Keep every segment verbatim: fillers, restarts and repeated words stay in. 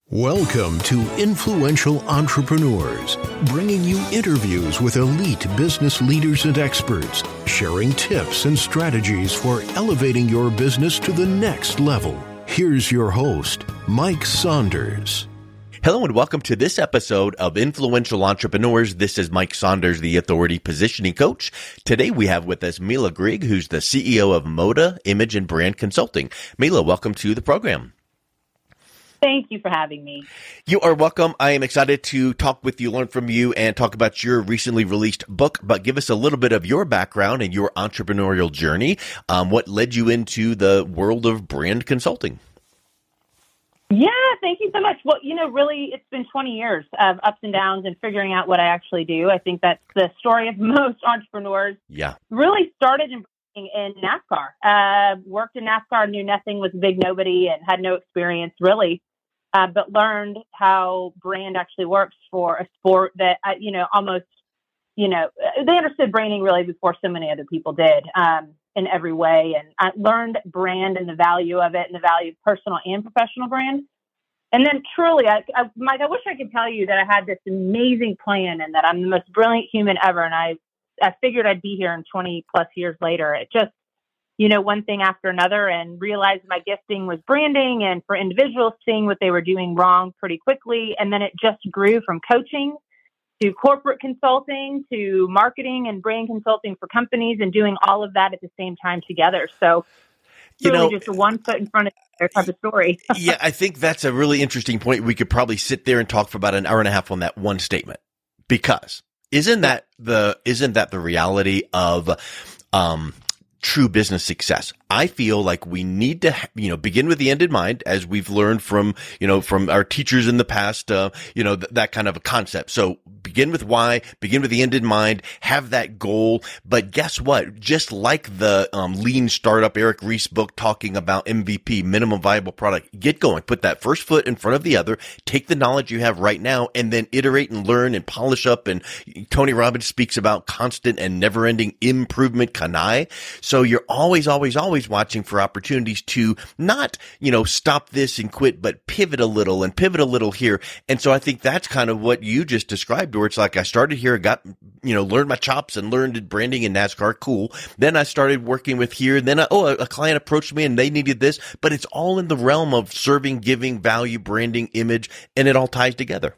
Welcome to Influential Entrepreneurs, bringing you interviews with elite business leaders and experts, sharing tips and strategies for elevating your business to the next level. Here's your host, Mike Saunders. Hello and welcome to this episode of Influential Entrepreneurs. This is Mike Saunders, the Authority Positioning Coach. Today we have with us Mila Grigg, who's the C E O of Moda Image and Brand Consulting. Mila, welcome to the program. Thank you for having me. You are welcome. I am excited to talk with you, learn from you, and talk about your recently released book. But give us a little bit of your background and your entrepreneurial journey. Um, what led you into the world of brand consulting? Yeah, thank you so much. Well, you know, really, it's been twenty years of ups and downs and figuring out what I actually do. I think that's the story of most entrepreneurs. Yeah. Really started in in NASCAR. Uh, worked in NASCAR, knew nothing, was a big nobody, and had no experience really. Uh, but learned how brand actually works for a sport that, uh, you know, almost, you know, they understood branding really before so many other people did um, in every way. And I learned brand and the value of it and the value of personal and professional brand. And then truly, I, I, Mike, I wish I could tell you that I had this amazing plan and that I'm the most brilliant human ever. And I, I figured I'd be here in twenty plus years later. It just, you know, one thing after another, and realized my gifting was branding and for individuals seeing what they were doing wrong pretty quickly. And then it just grew from coaching to corporate consulting to marketing and brand consulting for companies and doing all of that at the same time together. So You really know, just a one foot in front of the other type of story. yeah, I think that's a really interesting point. We could probably sit there and talk for about an hour and a half on that one statement, because isn't that the, isn't that the reality of, um, true business success? I feel like we need to, you know, begin with the end in mind, as we've learned from, you know, from our teachers in the past, uh, you know, th- that kind of a concept. So begin with why, begin with the end in mind, have that goal. But guess what? Just like the um, lean startup Eric Ries book talking about M V P, minimum viable product, get going, put that first foot in front of the other, take the knowledge you have right now, and then iterate and learn and polish up. And Tony Robbins speaks about constant and never ending improvement, kanai. So you're always, always, always watching for opportunities to not, you know, stop this and quit, but pivot a little and pivot a little here. And so I think that's kind of what you just described, where it's like I started here, got, you know, learned my chops and learned branding in NASCAR. Cool. Then I started working with here. Then, I, oh, a, a client approached me and they needed this, but it's all in the realm of serving, giving, value, branding, image, and it all ties together.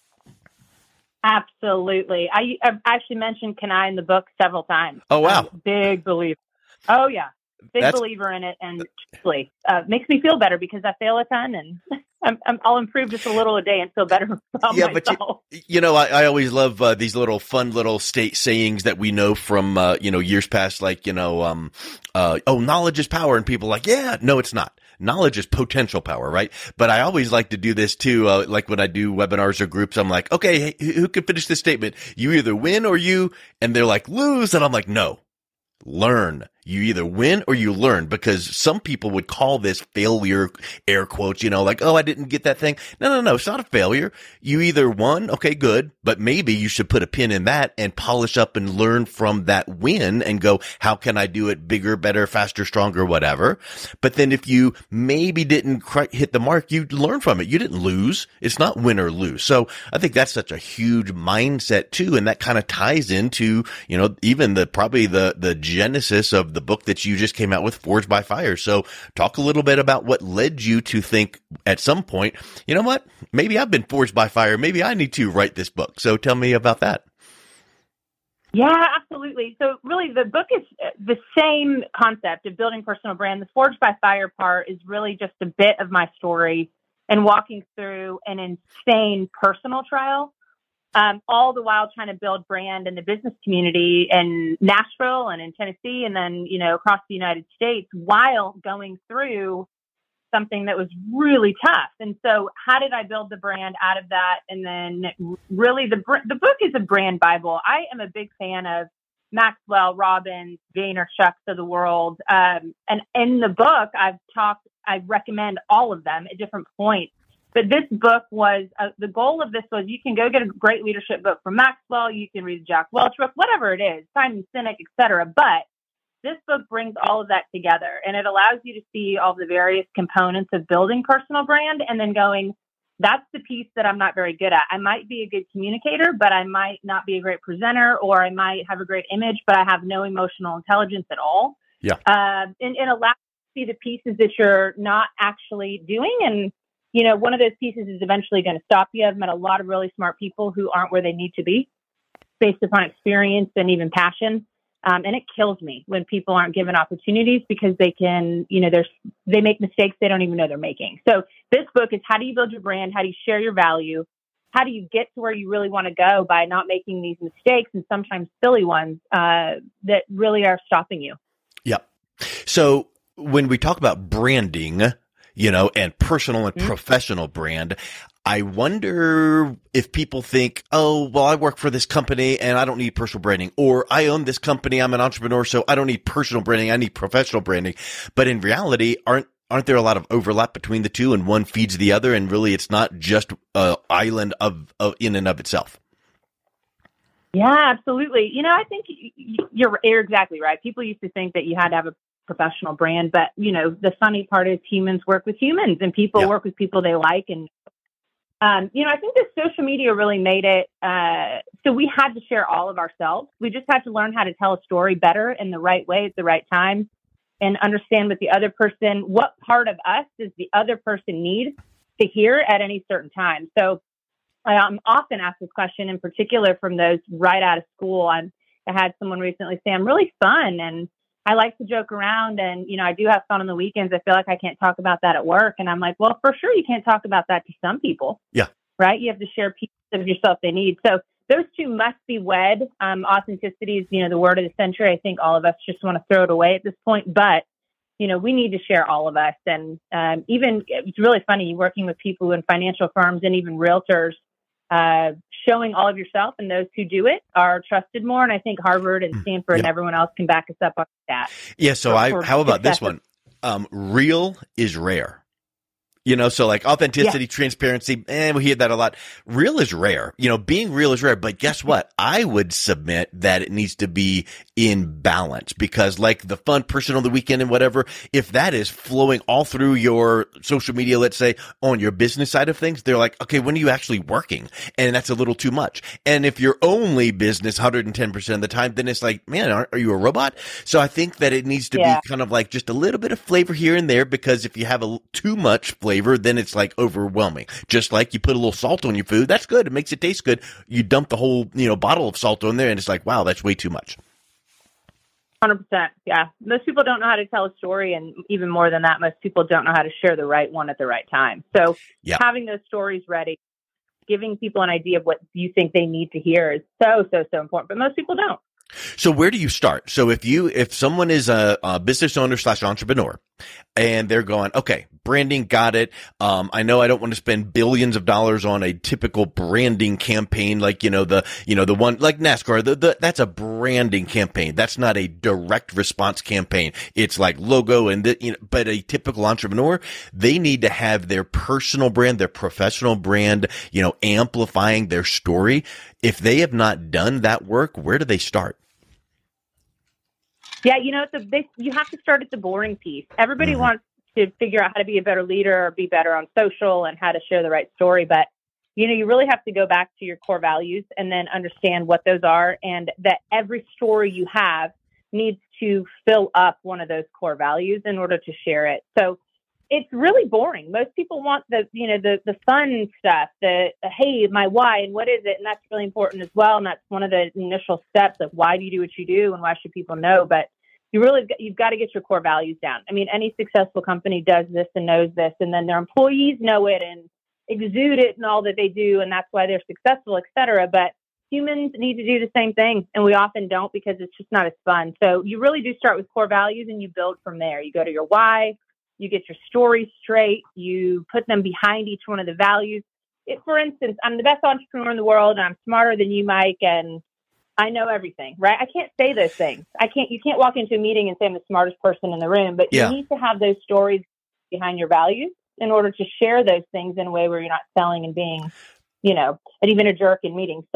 Absolutely. I, I've actually mentioned Kanai in the book several times. Oh, wow. I'm a big believer. Oh, yeah. Big That's, believer in it, and truly uh, makes me feel better because I fail a ton, and I'm, I'm, I'll improve just a little a day and feel better about yeah, myself. But you, you know, I, I always love uh, these little fun little state sayings that we know from uh, you know, years past, like, you know, um, uh, oh, knowledge is power, and people are like, yeah, no, it's not. Knowledge is potential power, right? But I always like to do this too. Uh, like when I do webinars or groups, I'm like, okay, hey, who can finish this statement? You either win or you, and they're like, lose, and I'm like, no, learn. You either win or you learn, because some people would call this failure, air quotes, you know, like, oh, I didn't get that thing. No, no, no, it's not a failure. You either won, okay, good, but maybe you should put a pin in that and polish up and learn from that win and go, how can I do it bigger, better, faster, stronger, whatever. But then if you maybe didn't quite hit the mark, you learn from it. You didn't lose. It's not win or lose. So I think that's such a huge mindset too. And that kind of ties into, you know, even the, probably the, the genesis of the the book that you just came out with, Forged by Fire. So talk a little bit about what led you to think at some point, you know what, maybe I've been forged by fire. Maybe I need to write this book. So tell me about that. Yeah, absolutely. So really the book is the same concept of building personal brand. The Forged by Fire part is really just a bit of my story and walking through an insane personal trial. Um, all the while trying to build brand in the business community in Nashville and in Tennessee and then, you know, across the United States, while going through something that was really tough. And so how did I build the brand out of that? And then really the, the book is a brand Bible. I am a big fan of Maxwell, Robbins, Vaynerchuk's of the world. Um, and in the book, I've talked, I recommend all of them at different points. But this book was, uh, the goal of this was you can go get a great leadership book from Maxwell, you can read Jack Welch book, whatever it is, Simon Sinek, et cetera. But this book brings all of that together, and it allows you to see all the various components of building personal brand and then going, That's the piece that I'm not very good at. I might be a good communicator, but I might not be a great presenter, or I might have a great image, but I have no emotional intelligence at all. Yeah. Uh, and, and allow you to see the pieces that you're not actually doing. And, you know, one of those pieces is eventually going to stop you. I've met a lot of really smart people who aren't where they need to be based upon experience and even passion. Um, and it kills me when people aren't given opportunities because they can, you know, there's, they make mistakes they don't even know they're making. So this book is how do you build your brand? How do you share your value? How do you get to where you really want to go by not making these mistakes and sometimes silly ones uh, that really are stopping you? Yeah. So when we talk about branding, you know, and personal and mm-hmm. professional brand, I wonder if people think, oh, well, I work for this company and I don't need personal branding, or I own this company, I'm an entrepreneur, so I don't need personal branding, I need professional branding. But in reality, aren't aren't there a lot of overlap between the two, and one feeds the other, and really it's not just an island of, of in and of itself? Yeah, absolutely. You know, I think you're, you're exactly right. People used to think that you had to have a professional brand, but, you know, the funny part is humans work with humans, and people yeah. work with people they like. And Um, you know, I think that social media really made it uh, so we had to share all of ourselves. We just had to learn how to tell a story better in the right way at the right time, and understand with the other person, what part of us does the other person need to hear at any certain time. So I'm often asked this question in particular from those right out of school. I'm, I had someone recently say, I'm really fun and I like to joke around, and, you know, I do have fun on the weekends. I feel like I can't talk about that at work. And I'm like, well, for sure you can't talk about that to some people. Yeah. Right? You have to share pieces of yourself they need. So those two must be wed. Um, authenticity is, you know, the word of the century. I think all of us just want to throw it away at this point, but, you know, we need to share all of us. And um, even, it's really funny working with people in financial firms and even realtors. Uh, showing all of yourself, and those who do it are trusted more. And I think Harvard and Stanford yeah. and everyone else can back us up on that. Yeah. So for, I, for how about success. this one? Um, real is rare. You know, so like authenticity, yeah. transparency, and we hear that a lot. Real is rare. You know, being real is rare. But guess what? I would submit that it needs to be in balance, because like the fun person on the weekend and whatever, if that is flowing all through your social media, let's say on your business side of things, they're like, okay, when are you actually working? And that's a little too much. And if you're only business one hundred ten percent of the time, then it's like, man, are, are you a robot? So I think that it needs to yeah. be kind of like just a little bit of flavor here and there, because if you have a, too much flavor, then it's like overwhelming. Just like you put a little salt on your food, that's good. It makes it taste good. You dump the whole, you know, bottle of salt on there and it's like, wow, that's way too much. one hundred percent. Yeah. Most people don't know how to tell a story. And even more than that, most people don't know how to share the right one at the right time. So yeah. having those stories ready, giving people an idea of what you think they need to hear is so, so, so important. But most people don't. So where do you start? So if you, if someone is a, a business owner slash entrepreneur and they're going, okay, branding, got it. Um, I know I don't want to spend billions of dollars on a typical branding campaign, like, you know, the, you know, the one like NASCAR, the, the, that's a branding campaign. That's not a direct response campaign. It's like logo and the, you know, but a typical entrepreneur, they need to have their personal brand, their professional brand, you know, amplifying their story. If they have not done that work, where do they start? Yeah, you know, it's a big, you have to start at the boring piece. Everybody mm-hmm. wants to figure out how to be a better leader or be better on social and how to share the right story. But, you know, you really have to go back to your core values and then understand what those are, and that every story you have needs to fill up one of those core values in order to share it. So it's really boring. Most people want the, you know, the, the fun stuff, the, the, hey, my why and what is it? And that's really important as well. And that's one of the initial steps of why do you do what you do and why should people know? But you really, you've got to get your core values down. I mean, any successful company does this and knows this, and then their employees know it and exude it and all that they do. And that's why they're successful, et cetera. But humans need to do the same thing. And we often don't, because it's just not as fun. So you really do start with core values and you build from there. You go to your why. You get your story straight. You put them behind each one of the values. If, for instance, I'm the best entrepreneur in the world and I'm smarter than you, Mike, and I know everything, right? I can't say those things. I can't, you can't walk into a meeting and say I'm the smartest person in the room, but yeah. you need to have those stories behind your values in order to share those things in a way where you're not selling and being, you know, and even a jerk in meetings. So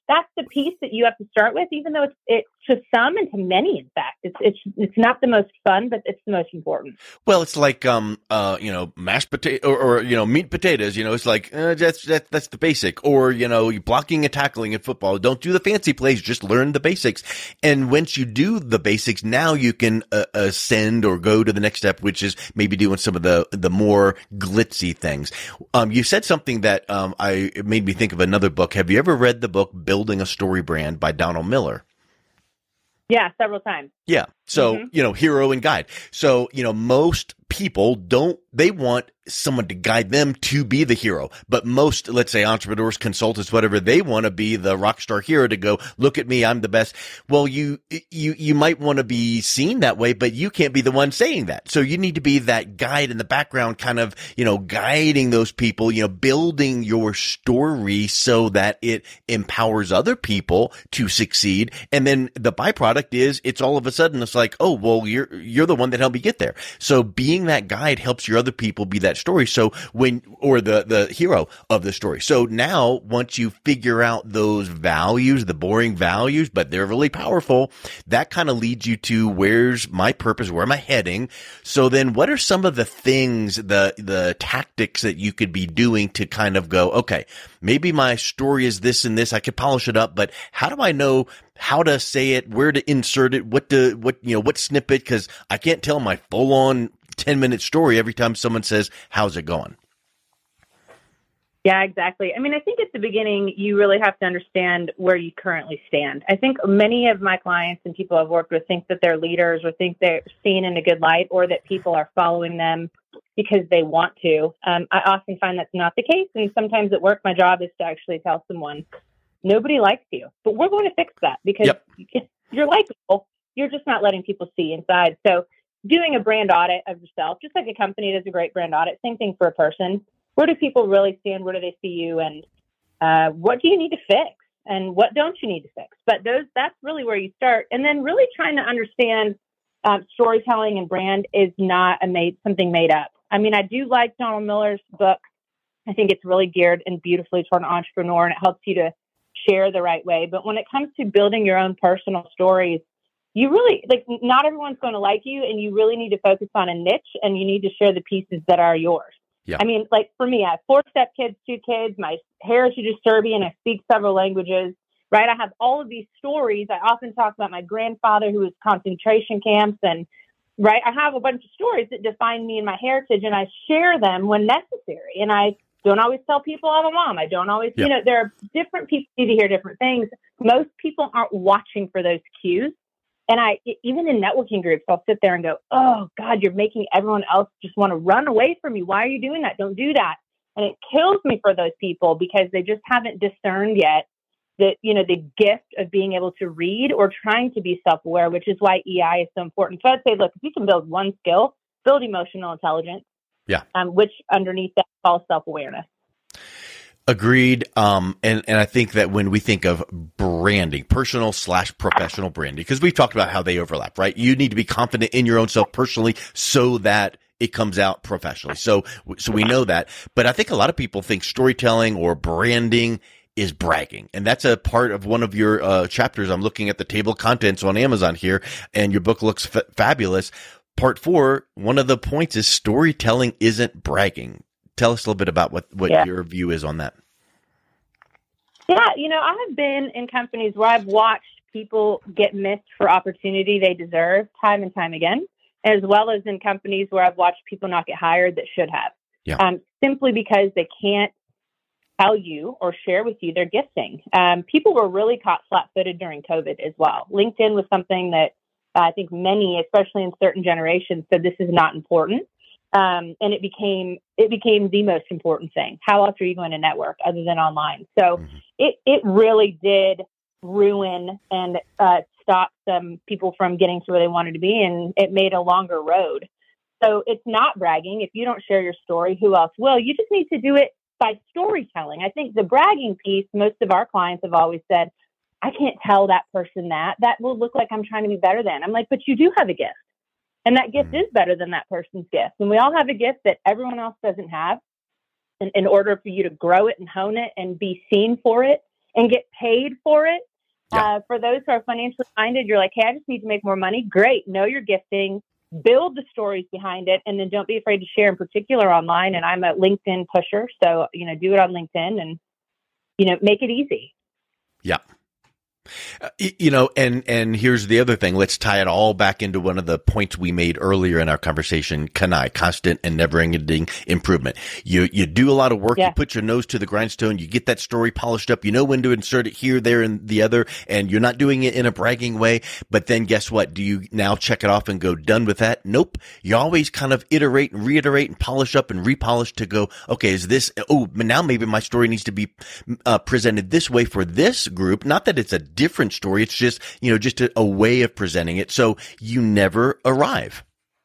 that's the piece that you have to start with, even though it's, it's to some and to many, in fact, it's, it's, it's not the most fun, but it's the most important. Well, it's like, um, uh, you know, mashed potato or, or, you know, meat potatoes, you know, it's like, uh, that's, that, that's the basic. Or, you know, blocking and tackling in football. Don't do the fancy plays, just learn the basics. And once you do the basics, now you can uh, ascend or go to the next step, which is maybe doing some of the, the more glitzy things. Um, you said something that, um, I, it made me think of another book. Have you ever read the book Building a Story Brand by Donald Miller? Yeah, several times. Yeah. So, mm-hmm. you know, hero and guide. So, you know, most people don't, they want someone to guide them to be the hero. But most, let's say entrepreneurs, consultants, whatever, they want to be the rock star hero to go, look at me, I'm the best. Well, you, you, you might want to be seen that way, but you can't be the one saying that. So you need to be that guide in the background, kind of, you know, guiding those people, you know, building your story so that it empowers other people to succeed. And then the byproduct is it's all of a sudden it's like, oh, well, you're, you're the one that helped me get there. So being that guide helps your other people be that story. So when, or the, the hero of the story. So now once you figure out those values, the boring values, but they're really powerful, that kind of leads you to where's my purpose? Where am I heading? So then what are some of the things, the, the tactics that you could be doing to kind of go, okay, maybe my story is this and this. I could polish it up, but how do I know how to say it, where to insert it, what to, what, you know, what snippet? Cause I can't tell my full on ten minute story every time someone says, how's it going? Yeah, exactly. I mean, I think at the beginning, you really have to understand where you currently stand. I think many of my clients and people I've worked with think that they're leaders or think they're seen in a good light or that people are following them because they want to. Um, I often find that's not the case. And sometimes at work, my job is to actually tell someone, nobody likes you, but we're going to fix that because yep. you're likable. You're just not letting people see inside. So doing a brand audit of yourself, just like a company does a great brand audit, same thing for a person. Where do people really stand? Where do they see you? And uh, what do you need to fix? And what don't you need to fix? But those that's really where you start. And then really trying to understand um, storytelling and brand is not a made something made up. I mean, I do like Donald Miller's book. I think it's really geared and beautifully toward an entrepreneur, and it helps you to share the right way. But when it comes to building your own personal stories, you really, like, not everyone's going to like you, and you really need to focus on a niche, and you need to share the pieces that are yours. Yeah. I mean, like for me, I have four stepkids, two kids, my heritage is Serbian, I speak several languages, right? I have all of these stories. I often talk about my grandfather who was concentration camps, and right, I have a bunch of stories that define me and my heritage, and I share them when necessary. And I don't always tell people I'm a mom. I don't always, yeah. you know, there are different people need to hear different things. Most people aren't watching for those cues. And I, even in networking groups, I'll sit there and go, oh God, you're making everyone else just want to run away from you. Why are you doing that? Don't do that. And it kills me for those people because they just haven't discerned yet that, you know, the gift of being able to read or trying to be self-aware, which is why E I is so important. So I'd say, look, if you can build one skill, build emotional intelligence, yeah, um, which underneath that falls self-awareness. Agreed. Um, and, and I think that when we think of branding, personal slash professional branding, because we've talked about how they overlap, right? You need to be confident in your own self personally so that it comes out professionally. So, so we know that. But I think a lot of people think storytelling or branding is bragging. And that's a part of one of your uh, chapters. I'm looking at the table of contents on Amazon here, and your book looks f- fabulous. Part four, one of the points is storytelling isn't bragging. Tell us a little bit about what, what yeah. your view is on that. Yeah, you know, I have been in companies where I've watched people get missed for opportunity they deserve time and time again, as well as in companies where I've watched people not get hired that should have, yeah. um, simply because they can't tell you or share with you their gifting. Um, people were really caught flat-footed during COVID as well. LinkedIn was something that uh, I think many, especially in certain generations, said this is not important. Um, and it became it became the most important thing. How else are you going to network other than online? So mm-hmm. it, it really did ruin and uh, stop some people from getting to where they wanted to be, and it made a longer road. So it's not bragging. If you don't share your story, who else will? You just need to do it by storytelling. I think the bragging piece, most of our clients have always said, I can't tell that person that. That will look like I'm trying to be better than. I'm like, but you do have a gift. And that gift is better than that person's gift. And we all have a gift that everyone else doesn't have. And in order for you to grow it and hone it and be seen for it and get paid for it. Yeah. Uh, for those who are financially minded, you're like, hey, I just need to make more money. Great. Know your gifting, build the stories behind it, and then don't be afraid to share, in particular online. And I'm a LinkedIn pusher. So, you know, do it on LinkedIn and, you know, make it easy. Yeah. Uh, you know, and, and here's the other thing. Let's tie it all back into one of the points we made earlier in our conversation. C A N I, constant and never ending improvement. You, you do a lot of work. Yeah. You put your nose to the grindstone. You get that story polished up. You know when to insert it here, there, and the other, and you're not doing it in a bragging way. But then guess what? Do you now check it off and go done with that? Nope. You always kind of iterate and reiterate and polish up and repolish to go, okay, is this, oh, now maybe my story needs to be uh, presented this way for this group. Not that it's a different story. It's just, you know, just a, a way of presenting it. So you never arrive.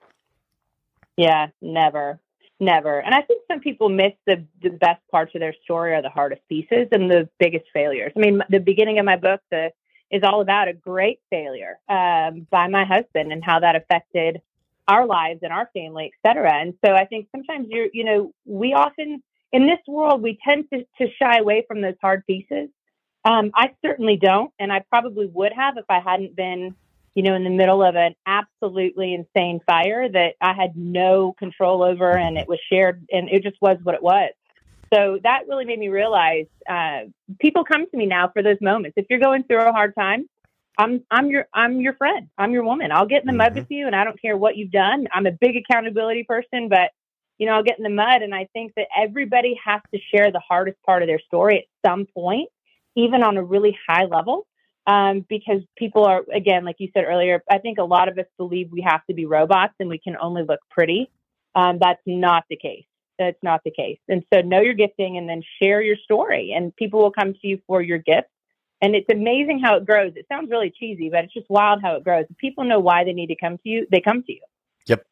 Yeah, never, never. And I think some people miss the, the best parts of their story are the hardest pieces and the biggest failures. I mean, the beginning of my book the, is all about a great failure um, by my husband and how that affected our lives and our family, et cetera. And so I think sometimes you're, you know, we often in this world, we tend to, to shy away from those hard pieces. Um, I certainly don't. And I probably would have if I hadn't been, you know, in the middle of an absolutely insane fire that I had no control over, and it was shared, and it just was what it was. So that really made me realize, uh, people come to me now for those moments. If you're going through a hard time, I'm, I'm your, I'm your friend. I'm your woman. I'll get in the mud with you, and I don't care what you've done. I'm a big accountability person, but you know, I'll get in the mud. And I think that everybody has to share the hardest part of their story at some point, even on a really high level, um, because people are, again, like you said earlier, I think a lot of us believe we have to be robots and we can only look pretty. Um, that's not the case. That's not the case. And so know your gifting and then share your story, and people will come to you for your gift. And it's amazing how it grows. It sounds really cheesy, but it's just wild how it grows. If people know why they need to come to you, they come to you. Yep.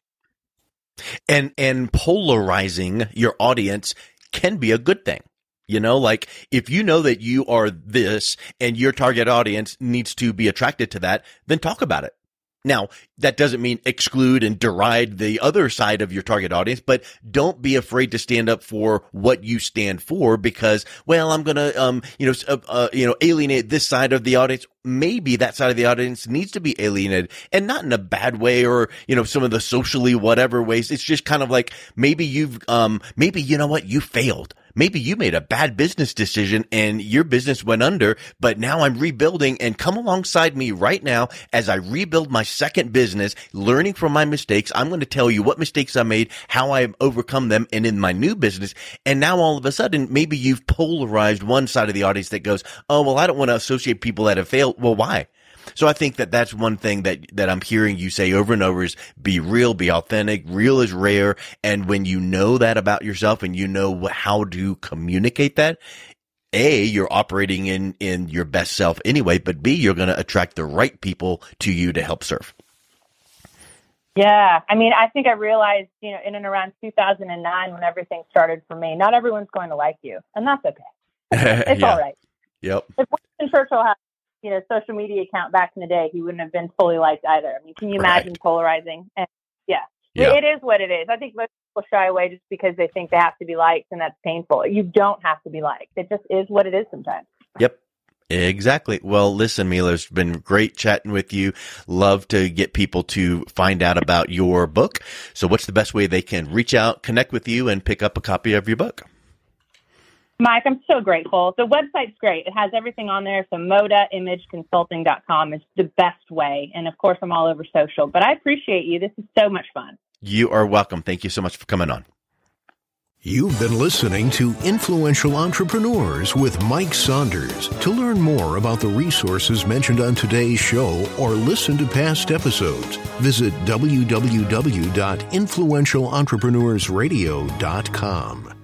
And, and polarizing your audience can be a good thing. You know, like if you know that you are this and your target audience needs to be attracted to that, then talk about it. Now, that doesn't mean exclude and deride the other side of your target audience, but don't be afraid to stand up for what you stand for because, well, I'm going to, um, you know, uh, uh, you know, alienate this side of the audience. Maybe that side of the audience needs to be alienated, and not in a bad way or, you know, some of the socially whatever ways. It's just kind of like maybe you've, um, maybe, you know what, you failed. Maybe you made a bad business decision and your business went under, but now I'm rebuilding, and come alongside me right now as I rebuild my second business, learning from my mistakes. I'm going to tell you what mistakes I made, how I've overcome them, and in my new business. And now all of a sudden, maybe you've polarized one side of the audience that goes, oh, well, I don't want to associate people that have failed. Well, why? So I think that that's one thing that, that I'm hearing you say over and over is be real, be authentic. Real is rare. And when you know that about yourself and you know how to communicate that, A, you're operating in, in your best self anyway, but B, you're going to attract the right people to you to help serve. Yeah. I mean, I think I realized, you know, in and around two thousand nine, when everything started for me, not everyone's going to like you, and that's okay. It's yeah. all right. Yep. If Winston Churchill had, you know, social media account back in the day, he wouldn't have been fully liked either. I mean, can you imagine right. polarizing? And yeah. yeah, it is what it is. I think most people shy away just because they think they have to be liked, and that's painful. You don't have to be liked. It just is what it is sometimes. Yep. Exactly. Well, listen, Mila, it's been great chatting with you. Love to get people to find out about your book. So what's the best way they can reach out, connect with you, and pick up a copy of your book? Mike, I'm so grateful. The website's great. It has everything on there. So moda image consulting dot com is the best way. And of course, I'm all over social. But I appreciate you. This is so much fun. You are welcome. Thank you so much for coming on. You've been listening to Influential Entrepreneurs with Mike Saunders. To learn more about the resources mentioned on today's show or listen to past episodes, visit w w w dot influential entrepreneurs radio dot com.